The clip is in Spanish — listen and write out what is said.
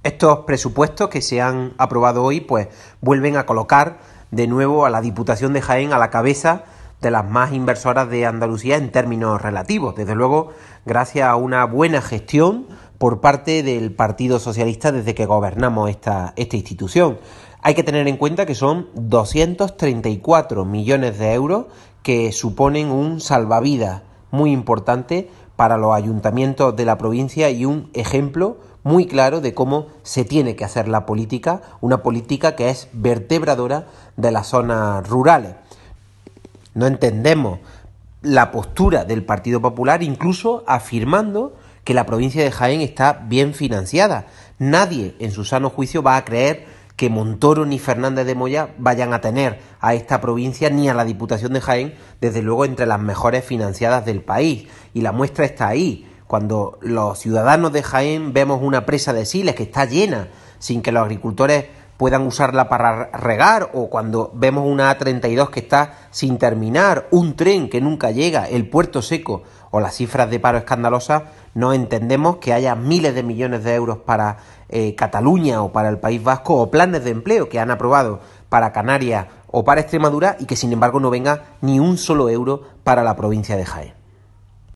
Estos presupuestos que se han aprobado hoy pues vuelven a colocar de nuevo a la Diputación de Jaén a la cabeza de las más inversoras de Andalucía en términos relativos. Desde luego, gracias a una buena gestión por parte del Partido Socialista desde que gobernamos esta institución. Hay que tener en cuenta que son 234 millones de euros que suponen un salvavidas muy importante para los ayuntamientos de la provincia y un ejemplo muy claro de cómo se tiene que hacer la política, una política que es vertebradora de las zonas rurales. No entendemos la postura del Partido Popular, incluso afirmando que la provincia de Jaén está bien financiada. Nadie en su sano juicio va a creer que Montoro ni Fernández de Moya vayan a tener a esta provincia ni a la Diputación de Jaén, desde luego, entre las mejores financiadas del país. Y la muestra está ahí. Cuando los ciudadanos de Jaén vemos una presa de Siles que está llena sin que los agricultores puedan usarla para regar, o cuando vemos una A32 que está sin terminar, un tren que nunca llega, el puerto seco o las cifras de paro escandalosas, no entendemos que haya miles de millones de euros para Cataluña o para el País Vasco, o planes de empleo que han aprobado para Canarias o para Extremadura, y que sin embargo no venga ni un solo euro para la provincia de Jaén.